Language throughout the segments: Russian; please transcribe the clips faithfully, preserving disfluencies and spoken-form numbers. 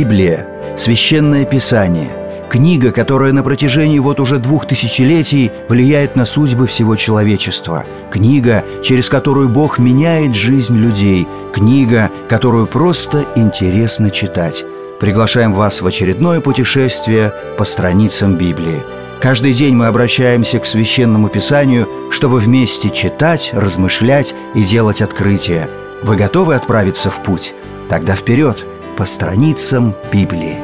Библия – священное писание, книга, которая на протяжении вот уже двух тысячелетий влияет на судьбы всего человечества, книга, через которую Бог меняет жизнь людей, книга, которую просто интересно читать. Приглашаем вас в очередное путешествие по страницам Библии. Каждый день мы обращаемся к Священному Писанию, чтобы вместе читать, размышлять и делать открытия. Вы готовы отправиться в путь? Тогда вперед, по страницам Библии.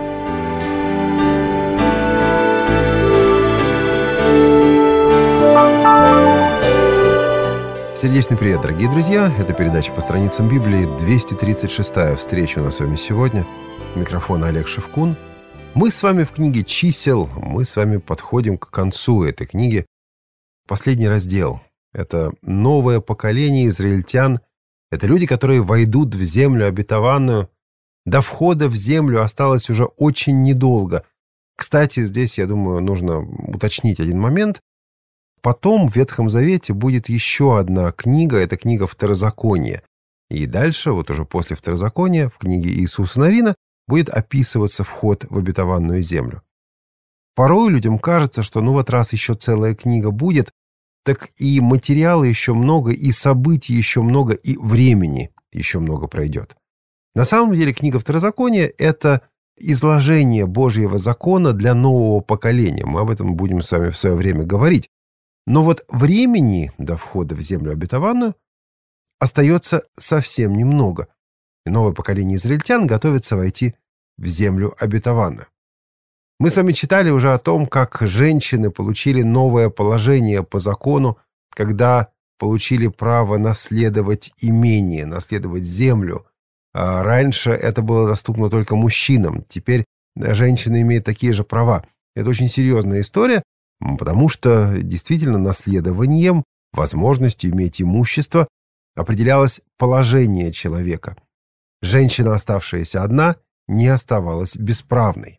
Сердечный привет, дорогие друзья! Это передача «По страницам Библии», двести тридцать шестая встреча у нас с вами сегодня. Микрофон Олег Шевкун. Мы с вами в книге «Чисел». Мы с вами подходим к концу этой книги. Последний раздел. Это новое поколение израильтян. Это люди, которые войдут в землю обетованную. До входа в землю осталось уже очень недолго. Кстати, здесь, я думаю, нужно уточнить один момент. Потом в Ветхом Завете будет еще одна книга. Это книга Второзакония. И дальше, вот уже после Второзакония, в книге Иисуса Навина, будет описываться вход в обетованную землю. Порой людям кажется, что ну вот раз еще целая книга будет, так и материала еще много, и событий еще много, и времени еще много пройдет. На самом деле книга Второзакония – это изложение Божьего закона для нового поколения. Мы об этом будем с вами в свое время говорить. Но вот времени до входа в землю обетованную остается совсем немного. И новое поколение израильтян готовится войти в землю обетованную. Мы с вами читали уже о том, как женщины получили новое положение по закону, когда получили право наследовать имение, наследовать землю. А раньше это было доступно только мужчинам. Теперь женщины имеют такие же права. Это очень серьезная история, потому что действительно наследованием, возможностью иметь имущество определялось положение человека. Женщина, оставшаяся одна, не оставалась бесправной.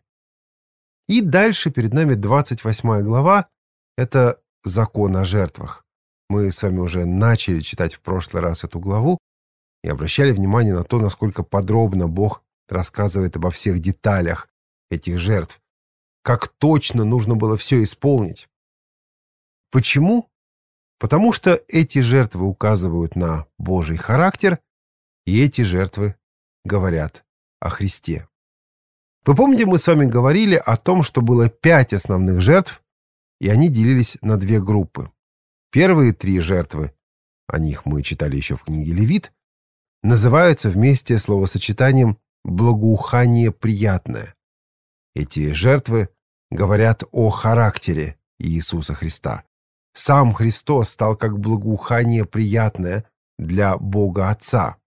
И дальше перед нами двадцать восьмая глава. Это закон о жертвах. Мы с вами уже начали читать в прошлый раз эту главу и обращали внимание на то, насколько подробно Бог рассказывает обо всех деталях этих жертв. Как точно нужно было все исполнить. Почему? Потому что эти жертвы указывают на Божий характер, и эти жертвы говорят о Христе. Вы помните, мы с вами говорили о том, что было пять основных жертв, и они делились на две группы. Первые три жертвы, о них мы читали еще в книге Левит, называются вместе словосочетанием «благоухание приятное». Эти жертвы говорят о характере Иисуса Христа. Сам Христос стал как благоухание приятное для Бога Отца.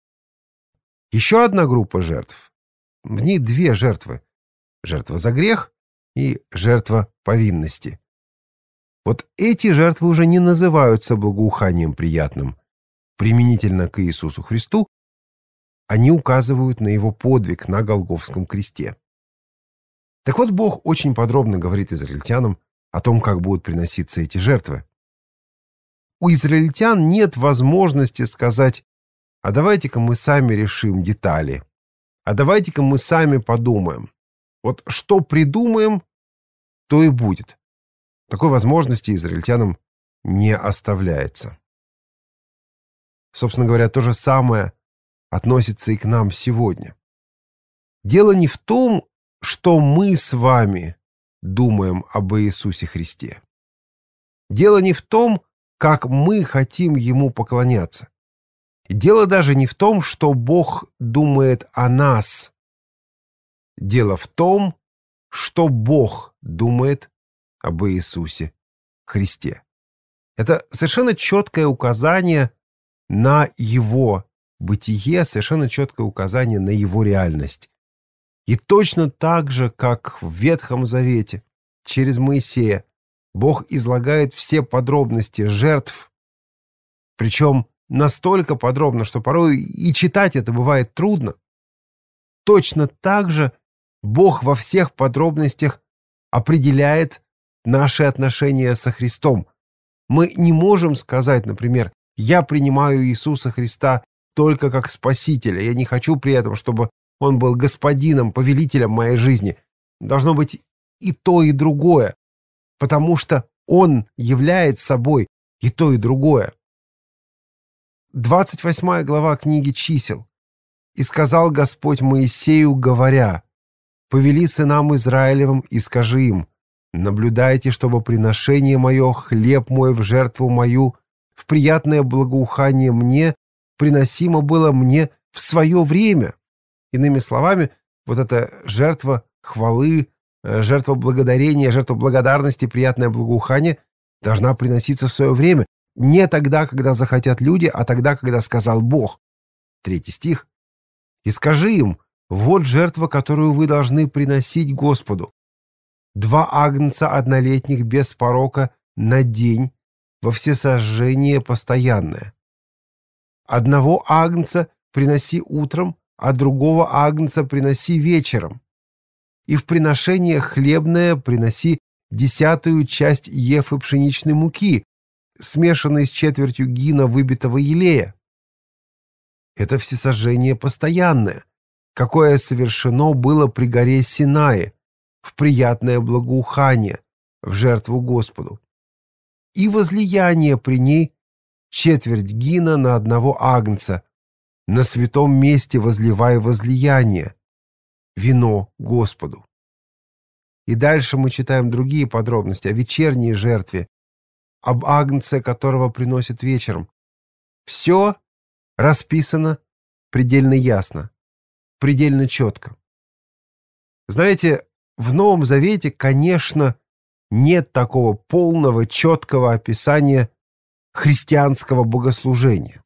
Еще одна группа жертв. В ней две жертвы. Жертва за грех и жертва повинности. Вот эти жертвы уже не называются благоуханием приятным. Применительно к Иисусу Христу они указывают на его подвиг на Голгофском кресте. Так вот, Бог очень подробно говорит израильтянам о том, как будут приноситься эти жертвы. У израильтян нет возможности сказать: а давайте-ка мы сами решим детали, а давайте-ка мы сами подумаем. Вот что придумаем, то и будет. Такой возможности израильтянам не оставляется. Собственно говоря, то же самое относится и к нам сегодня. Дело не в том, что мы с вами думаем об Иисусе Христе. Дело не в том, как мы хотим Ему поклоняться. Дело даже не в том, что Бог думает о нас. Дело в том, что Бог думает об Иисусе Христе. Это совершенно четкое указание на Его бытие, совершенно четкое указание на Его реальность. И точно так же, как в Ветхом Завете, через Моисея, Бог излагает все подробности жертв, причем настолько подробно, что порой и читать это бывает трудно. Точно так же Бог во всех подробностях определяет наши отношения со Христом. Мы не можем сказать, например, «Я принимаю Иисуса Христа только как Спасителя. Я не хочу при этом, чтобы Он был господином, повелителем моей жизни. Должно быть и то, и другое, потому что Он является собой и то, и другое. двадцать восьмая глава книги «Чисел». «И сказал Господь Моисею, говоря, повели сынам Израилевым и скажи им, наблюдайте, чтобы приношение мое, хлеб мой в жертву мою, в приятное благоухание мне, приносимо было мне в свое время». Иными словами, вот эта жертва хвалы, жертва благодарения, жертва благодарности, приятное благоухание должна приноситься в свое время. Не тогда, когда захотят люди, а тогда, когда сказал Бог. Третий стих. «И скажи им, вот жертва, которую вы должны приносить Господу. Два агнца однолетних без порока на день во всесожжение постоянное. Одного агнца приноси утром, а другого агнца приноси вечером. И в приношение хлебное приноси десятую часть ефы пшеничной муки, смешанной с четвертью гина выбитого елея. Это всесожжение постоянное, какое совершено было при горе Синае, в приятное благоухание, в жертву Господу. И возлияние при ней четверть гина на одного агнца, на святом месте возливай возлияние, вино Господу». И дальше мы читаем другие подробности о вечерней жертве, об агнце, которого приносят вечером. Все расписано предельно ясно, предельно четко. Знаете, в Новом Завете, конечно, нет такого полного, четкого описания христианского богослужения.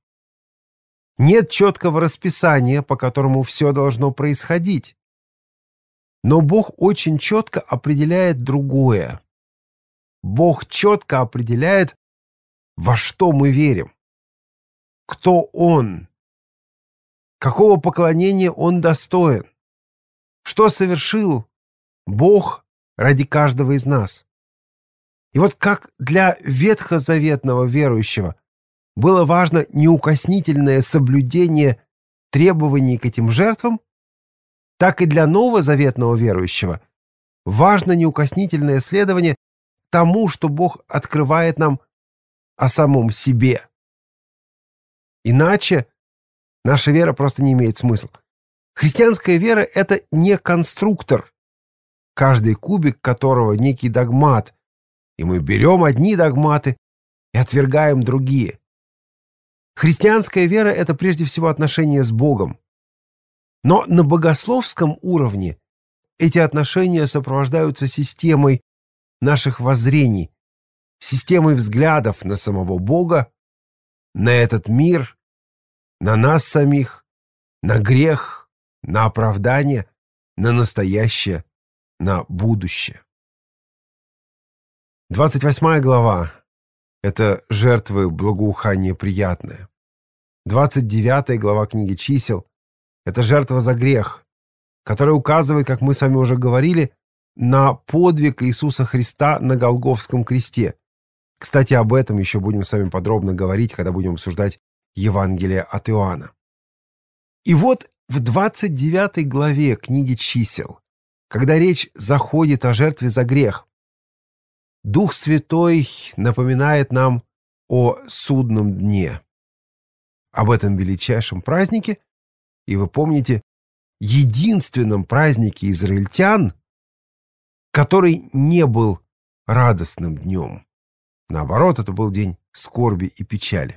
Нет четкого расписания, по которому все должно происходить. Но Бог очень четко определяет другое. Бог четко определяет, во что мы верим, кто Он, какого поклонения Он достоин, что совершил Бог ради каждого из нас. И вот как для ветхозаветного верующего было важно неукоснительное соблюдение требований к этим жертвам, так и для новозаветного верующего важно неукоснительное следование тому, что Бог открывает нам о самом себе. Иначе наша вера просто не имеет смысла. Христианская вера — это не конструктор, каждый кубик которого некий догмат, и мы берем одни догматы и отвергаем другие. Христианская вера — это прежде всего отношения с Богом. Но на богословском уровне эти отношения сопровождаются системой наших воззрений, системой взглядов на самого Бога, на этот мир, на нас самих, на грех, на оправдание, на настоящее, на будущее. двадцать восьмая глава — это жертвы благоухания приятное. двадцать девятая глава книги «Чисел» — это жертва за грех, которая указывает, как мы с вами уже говорили, на подвиг Иисуса Христа на Голгофском кресте. Кстати, об этом еще будем с вами подробно говорить, когда будем обсуждать Евангелие от Иоанна. И вот в двадцать девятой главе книги «Чисел», когда речь заходит о жертве за грех, Дух Святой напоминает нам о судном дне, об этом величайшем празднике, и вы помните, единственном празднике израильтян, который не был радостным днем. Наоборот, это был день скорби и печали.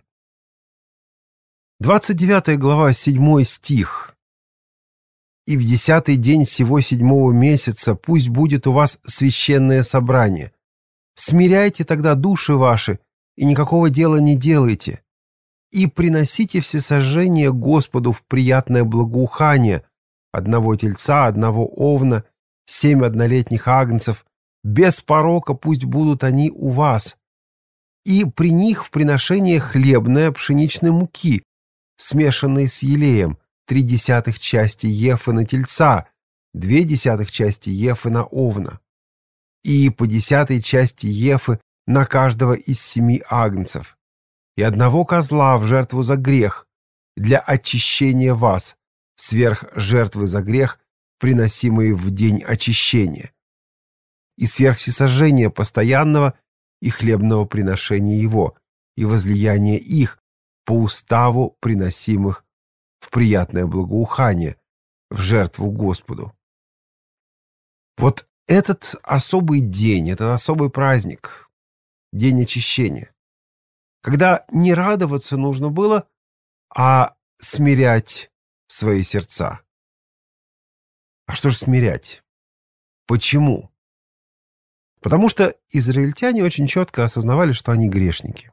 двадцать девятая глава, седьмой стих. «И в десятый день сего седьмого месяца пусть будет у вас священное собрание. Смиряйте тогда души ваши, и никакого дела не делайте. И приносите всесожжение Господу в приятное благоухание, одного тельца, одного овна, семь однолетних агнцев, без порока пусть будут они у вас. И при них в приношение хлебное пшеничной муки, смешанной с елеем, три десятых части ефы на тельца, две десятых части ефы на овна, и по десятой части ефы на каждого из семи агнцев, и одного козла в жертву за грех, для очищения вас, сверх жертвы за грех, приносимые в день очищения, и сверх всесожжения постоянного и хлебного приношения его, и возлияния их по уставу приносимых в приятное благоухание, в жертву Господу. Вот этот особый день, этот особый праздник, день очищения, когда не радоваться нужно было, а смирять свои сердца. А что же смирять? Почему? Потому что израильтяне очень четко осознавали, что они грешники.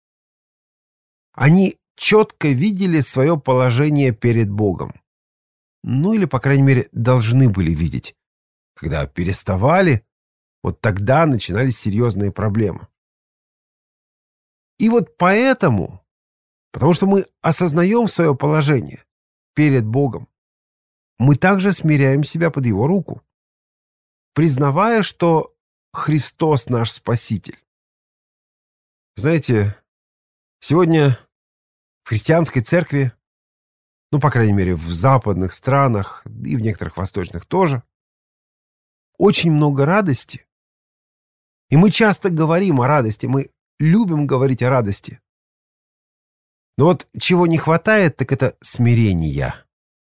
Они четко видели свое положение перед Богом. Ну или, по крайней мере, должны были видеть. Когда переставали, вот тогда начинались серьезные проблемы. И вот поэтому, потому что мы осознаем свое положение перед Богом, мы также смиряем себя под Его руку, признавая, что Христос наш Спаситель. Знаете, сегодня в христианской церкви, ну, по крайней мере, в западных странах и в некоторых восточных тоже, очень много радости. И мы часто говорим о радости, мы любим говорить о радости. Но вот чего не хватает, так это смирения.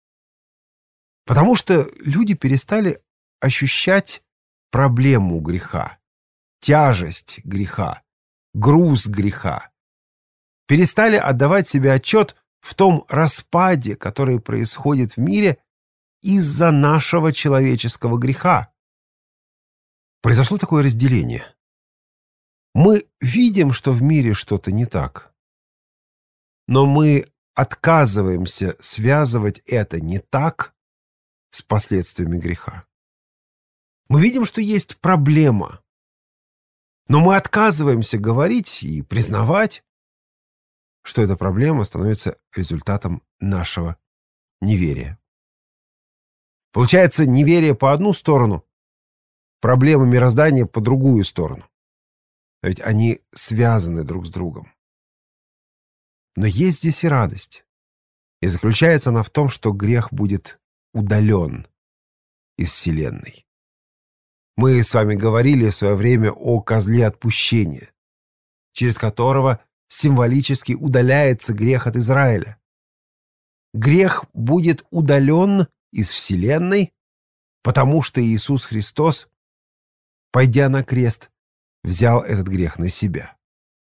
Потому что люди перестали ощущать проблему греха, тяжесть греха, груз греха. Перестали отдавать себе отчет в том распаде, который происходит в мире из-за нашего человеческого греха. Произошло такое разделение. Мы видим, что в мире что-то не так, но мы отказываемся связывать это не так с последствиями греха. Мы видим, что есть проблема, но мы отказываемся говорить и признавать, что эта проблема становится результатом нашего неверия. Получается, неверие по одну сторону, проблема мироздания по другую сторону. А ведь они связаны друг с другом. Но есть здесь и радость. И заключается она в том, что грех будет удален из вселенной. Мы с вами говорили в свое время о козле отпущения, через которого символически удаляется грех от Израиля. Грех будет удален из вселенной, потому что Иисус Христос, пойдя на крест, взял этот грех на себя.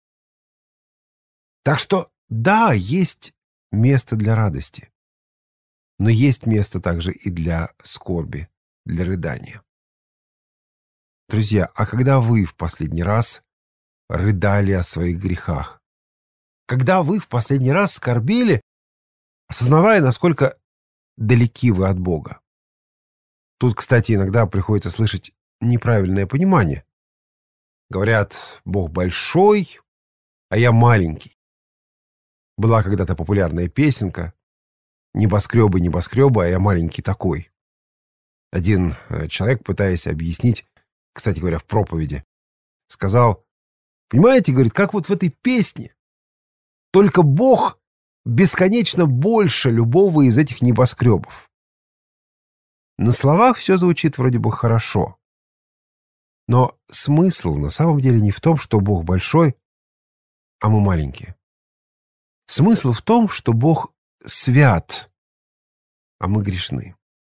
Так что, да, есть место для радости, но есть место также и для скорби, для рыдания. Друзья, а когда вы в последний раз рыдали о своих грехах? Когда вы в последний раз скорбели, осознавая, насколько далеки вы от Бога? Тут, кстати, иногда приходится слышать неправильное понимание. Говорят, Бог большой, а я маленький. Была когда-то популярная песенка «Небоскребы, небоскребы, а я маленький такой». Один человек, пытаясь объяснить, кстати говоря, в проповеди, сказал: понимаете, говорит, как вот в этой песне, только Бог бесконечно больше любого из этих небоскребов. На словах все звучит вроде бы хорошо. Но смысл на самом деле не в том, что Бог большой, а мы маленькие. Смысл в том, что Бог свят, а мы грешны.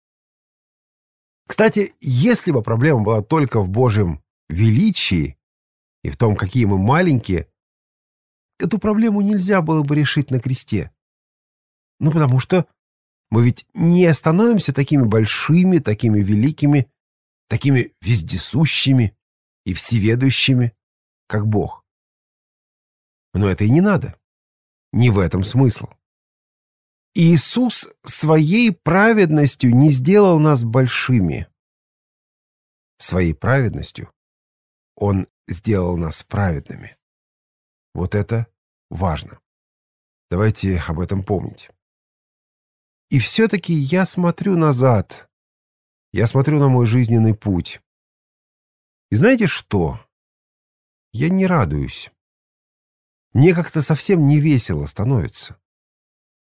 Кстати, если бы проблема была только в Божьем величии и в том, какие мы маленькие, эту проблему нельзя было бы решить на кресте. Ну, потому что мы ведь не становимся такими большими, такими великими, такими вездесущими и всеведущими, как Бог. Но это и не надо. Не в этом смысл. Иисус своей праведностью не сделал нас большими. Своей праведностью Он сделал нас праведными. Вот это важно. Давайте об этом помнить. И все-таки я смотрю назад. Я смотрю на мой жизненный путь. И знаете что? Я не радуюсь. Мне как-то совсем не весело становится.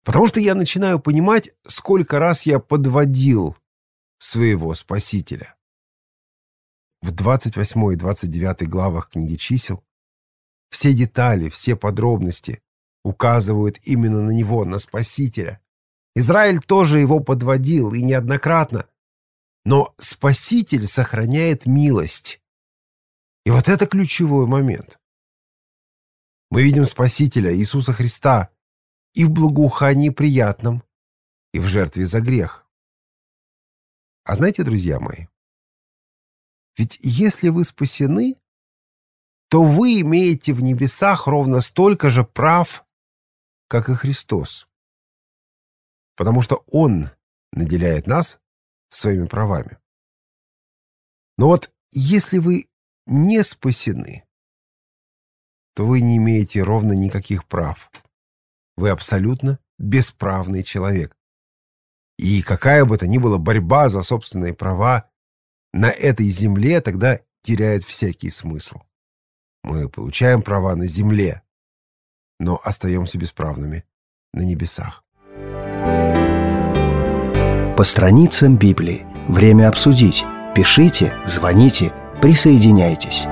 Потому что я начинаю понимать, сколько раз я подводил своего Спасителя. В двадцать восьмой и двадцать девятой главах книги «Чисел» все детали, все подробности указывают именно на него, на Спасителя. Израиль тоже его подводил, и неоднократно. Но Спаситель сохраняет милость. И вот это ключевой момент. Мы видим Спасителя, Иисуса Христа, и в благоухании приятном, и в жертве за грех. А знаете, друзья мои, ведь если вы спасены, то вы имеете в небесах ровно столько же прав, как и Христос. Потому что Он наделяет нас своими правами. Но вот если вы не спасены, то вы не имеете ровно никаких прав. Вы абсолютно бесправный человек. И какая бы то ни была борьба за собственные права на этой земле тогда теряет всякий смысл. Мы получаем права на земле, но остаемся бесправными на небесах. По страницам Библии. Время обсудить. Пишите, звоните, присоединяйтесь.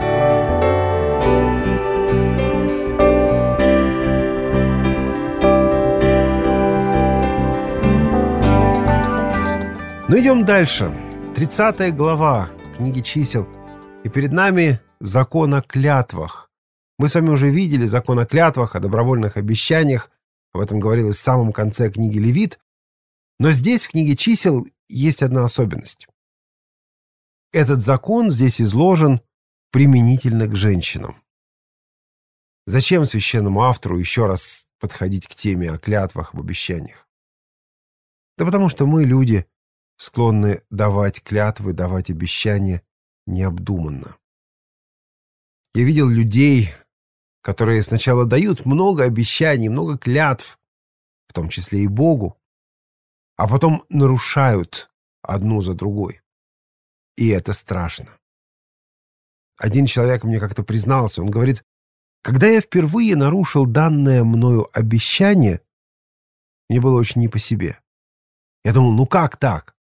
Ну, идем дальше. тридцатая глава книги «Чисел». И перед нами закон о клятвах. Мы с вами уже видели закон о клятвах, о добровольных обещаниях. Об этом говорилось в самом конце книги «Левит». Но здесь, в книге «Чисел», есть одна особенность. Этот закон здесь изложен применительно к женщинам. Зачем священному автору еще раз подходить к теме о клятвах, об обещаниях? Да потому что мы, люди, склонны давать клятвы, давать обещания необдуманно. Я видел людей, которые сначала дают много обещаний, много клятв, в том числе и Богу, а потом нарушают одну за другой. И это страшно. Один человек мне как-то признался, он говорит: когда я впервые нарушил данное мною обещание, мне было очень не по себе. Я думал, ну как так?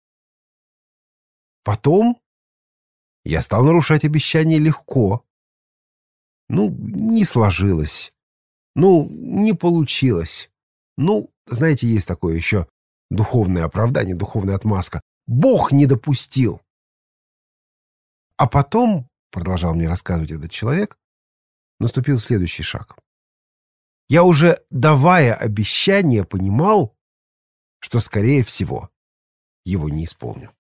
Потом я стал нарушать обещания легко. Ну, не сложилось. Ну, не получилось. Ну, знаете, есть такое еще духовное оправдание, духовная отмазка. Бог не допустил. А потом, продолжал мне рассказывать этот человек, наступил следующий шаг. Я уже, давая обещание, понимал, что, скорее всего, его не исполню.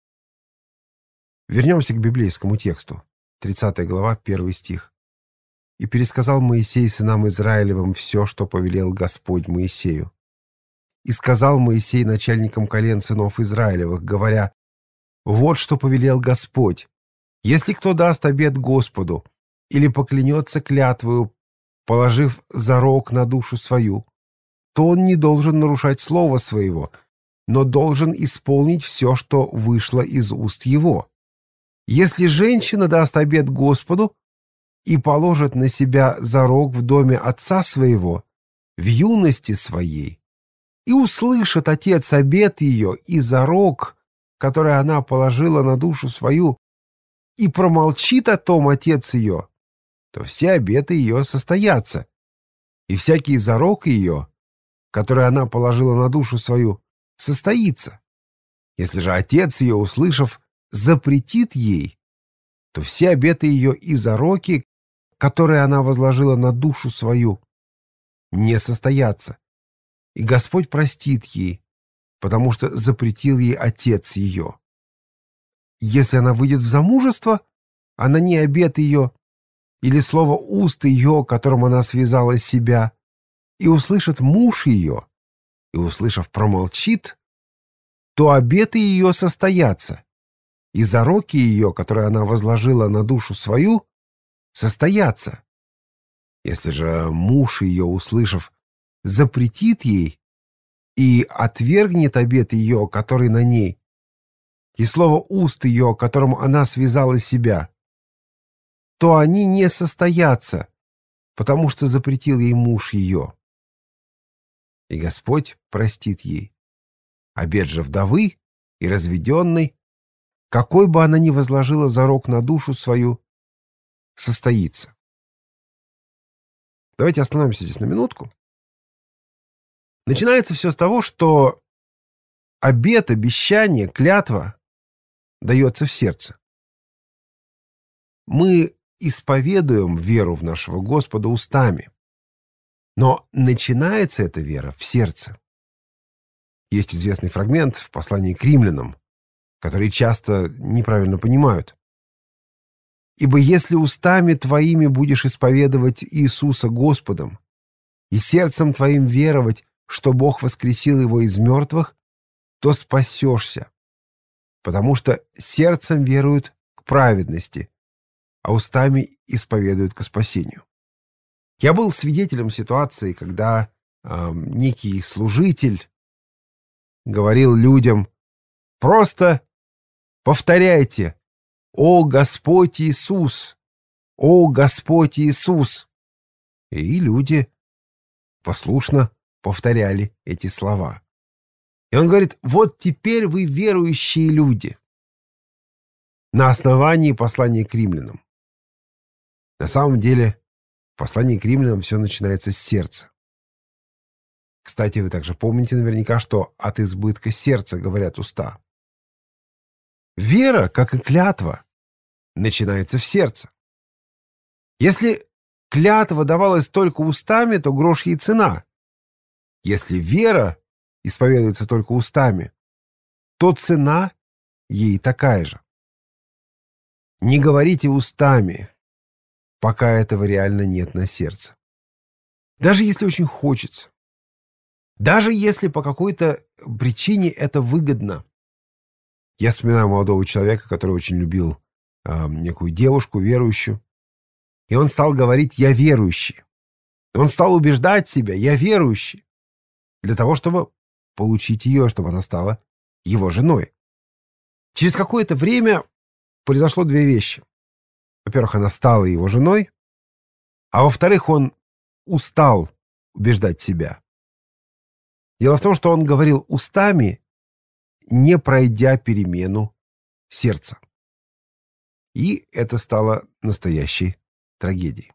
Вернемся к библейскому тексту. тридцатая глава, первый стих. «И пересказал Моисей сынам Израилевым все, что повелел Господь Моисею. И сказал Моисей начальникам колен сынов Израилевых, говоря: вот что повелел Господь. Если кто даст обет Господу или поклянется клятвою, положив зарок на душу свою, то он не должен нарушать слова своего, но должен исполнить все, что вышло из уст его. Если женщина даст обет Господу и положит на себя зарок в доме отца своего, в юности своей, и услышит отец обет ее и зарок, который она положила на душу свою, и промолчит о том отец ее, то все обеты ее состоятся, и всякий зарок ее, который она положила на душу свою, состоится. Если же отец ее, услышав, запретит ей, то все обеты ее и зароки, которые она возложила на душу свою, не состоятся, и Господь простит ей, потому что запретил ей отец ее. Если она выйдет в замужество, а на ней обет ее или слово уст ее, которым она связала себя, и услышит муж ее, и, услышав, промолчит, то обеты ее состоятся, и зароки ее, которые она возложила на душу свою, состоятся. Если же муж ее, услышав, запретит ей и отвергнет обет ее, который на ней, и слово уст ее, которым она связала себя, то они не состоятся, потому что запретил ей муж ее. и Господь простит ей. Обет же вдовы и разведенной, какой бы она ни возложила зарок на душу свою, состоится. Давайте остановимся здесь на минутку. Начинается все с того, что обет, обещание, клятва дается в сердце. Мы исповедуем веру в нашего Господа устами, но начинается эта вера в сердце. Есть известный фрагмент в послании к римлянам, который часто неправильно понимают. «Ибо если устами твоими будешь исповедовать Иисуса Господом и сердцем твоим веровать, что Бог воскресил его из мертвых, то спасешься, потому что сердцем веруют к праведности, а устами исповедуют ко спасению». Я был свидетелем ситуации, когда э, некий служитель говорил людям: просто повторяйте: «О Господь Иисус! О Господь Иисус!» И люди послушно повторяли эти слова. И он говорит: вот теперь вы верующие люди. На основании послания к римлянам. На самом деле, в послании к римлянам все начинается с сердца. Кстати, вы также помните наверняка, что от избытка сердца говорят уста. Вера, как и клятва, начинается в сердце. Если клятва давалась только устами, то грош ей цена. Если вера исповедуется только устами, то цена ей такая же. Не говорите устами, пока этого реально нет на сердце. Даже если очень хочется. Даже если по какой-то причине это выгодно. Я вспоминаю молодого человека, который очень любил э, некую девушку, верующую. И он стал говорить: «Я верующий». Он стал убеждать себя: «Я верующий», для того, чтобы получить ее, чтобы она стала его женой. Через какое-то время произошло две вещи. Во-первых, она стала его женой, а во-вторых, он устал убеждать себя. Дело в том, что он говорил устами, не пройдя перемену сердца. И это стало настоящей трагедией.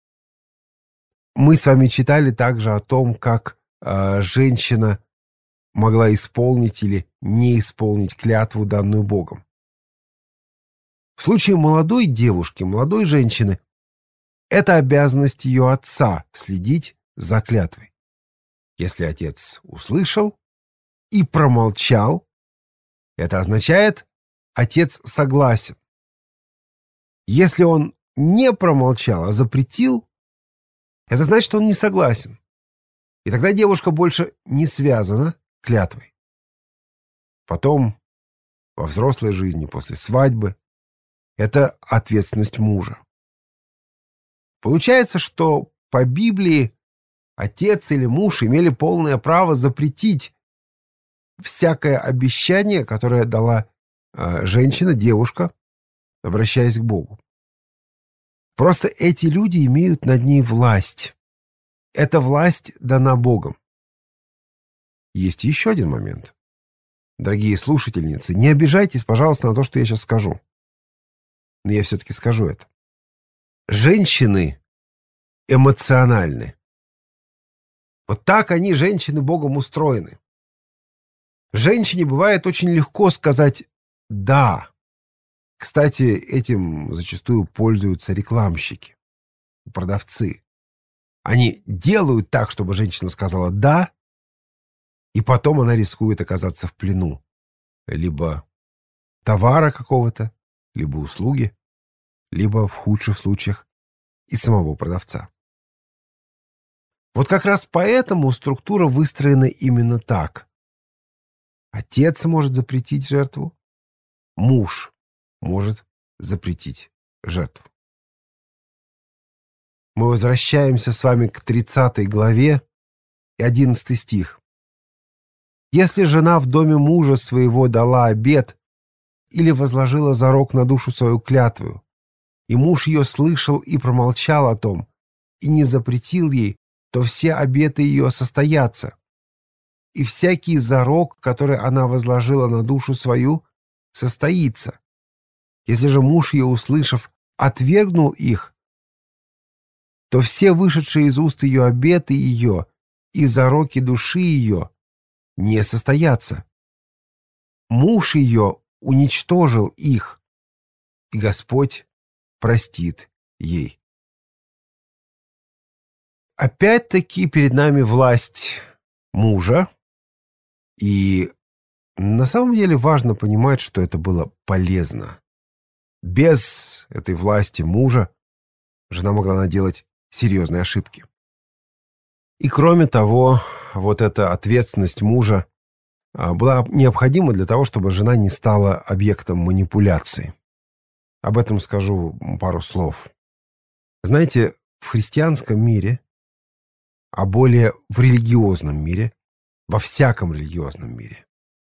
Мы с вами читали также о том, как э, женщина могла исполнить или не исполнить клятву, данную Богом. В случае молодой девушки, молодой женщины, это обязанность ее отца следить за клятвой. Если отец услышал и промолчал, это означает, отец согласен. Если он не промолчал, а запретил, это значит, что он не согласен. И тогда девушка больше не связана клятвой. Потом, во взрослой жизни, после свадьбы, это ответственность мужа. Получается, что по Библии отец или муж имели полное право запретить всякое обещание, которое дала э, женщина, девушка, обращаясь к Богу. Просто эти люди имеют над ней власть. Эта власть дана Богом. Есть еще один момент. Дорогие слушательницы, не обижайтесь, пожалуйста, на то, что я сейчас скажу. Но я все-таки скажу это. Женщины эмоциональны. Вот так они, женщины, Богом устроены. Женщине бывает очень легко сказать «да». Кстати, этим зачастую пользуются рекламщики, продавцы. Они делают так, чтобы женщина сказала «да», и потом она рискует оказаться в плену либо товара какого-то, либо услуги, либо, в худших случаях, и самого продавца. Вот как раз поэтому структура выстроена именно так. Отец может запретить жертву, муж может запретить жертву. Мы возвращаемся с вами к тридцатой главе и одиннадцатый стих. «Если жена в доме мужа своего дала обет или возложила зарок на душу свою клятву, и муж ее слышал и промолчал о том, и не запретил ей, то все обеты ее состоятся, и всякий зарок, который она возложила на душу свою, состоится. Если же муж ее, услышав, отвергнул их, то все вышедшие из уст ее обеты ее и зароки души ее не состоятся. Муж ее уничтожил их, и Господь простит ей. Опять-таки перед нами власть мужа, и на самом деле важно понимать, что это было полезно. Без этой власти мужа жена могла наделать серьезные ошибки. И кроме того, вот эта ответственность мужа была необходима для того, чтобы жена не стала объектом манипуляции. Об этом скажу пару слов. Знаете, в христианском мире, а более в религиозном мире, во всяком религиозном мире,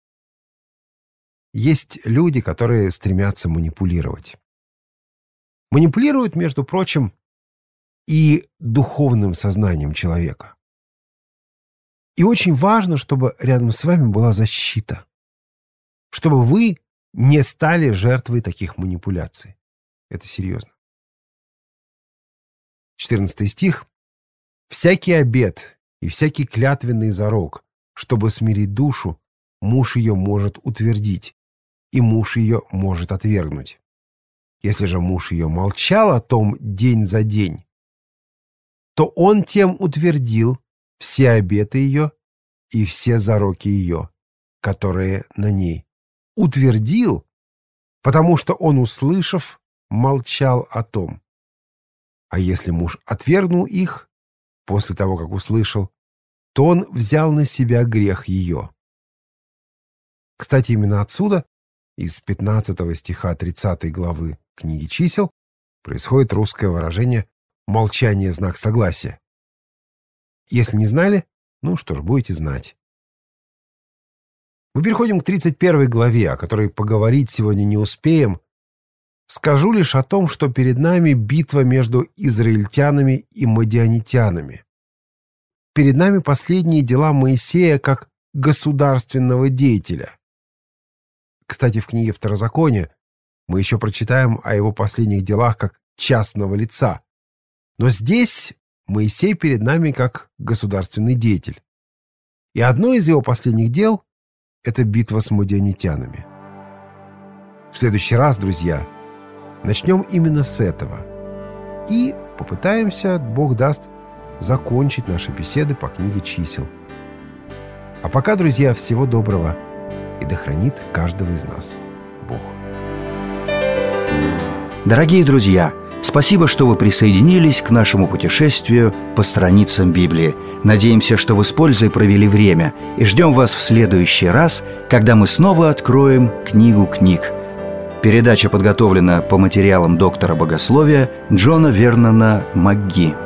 есть люди, которые стремятся манипулировать. Манипулируют, между прочим, и духовным сознанием человека. И очень важно, чтобы рядом с вами была защита, чтобы вы не стали жертвой таких манипуляций. Это серьезно. четырнадцатый стих. «Всякий обет и всякий клятвенный зарок, чтобы смирить душу, муж ее может утвердить, и муж ее может отвергнуть. Если же муж ее молчал о том день за день, то он тем утвердил все обеты ее и все зароки ее, которые на ней. Утвердил, потому что он, услышав, молчал о том. А если муж отвергнул их после того, как услышал, то он взял на себя грех ее». Кстати, именно отсюда, из пятнадцатого стиха тридцатой главы книги «Чисел», происходит русское выражение «молчание – знак согласия». Если не знали, ну что ж, будете знать. Мы переходим к тридцать первой главе, о которой поговорить сегодня не успеем. Скажу лишь о том, что перед нами битва между израильтянами и мадианитянами. Перед нами последние дела Моисея как государственного деятеля. Кстати, в книге Второзакония мы еще прочитаем о его последних делах как частного лица. Но здесь Моисей перед нами как государственный деятель. И одно из его последних дел — это битва с мадианитянами. В следующий раз, друзья, начнем именно с этого. И попытаемся, Бог даст, закончить наши беседы по книге «Чисел». А пока, друзья, всего доброго, и да хранит каждого из нас Бог. Дорогие друзья, спасибо, что вы присоединились к нашему путешествию по страницам Библии. Надеемся, что вы с пользой провели время, и ждем вас в следующий раз, когда мы снова откроем книгу книг. Передача подготовлена по материалам доктора богословия Джона Вернона МакГи.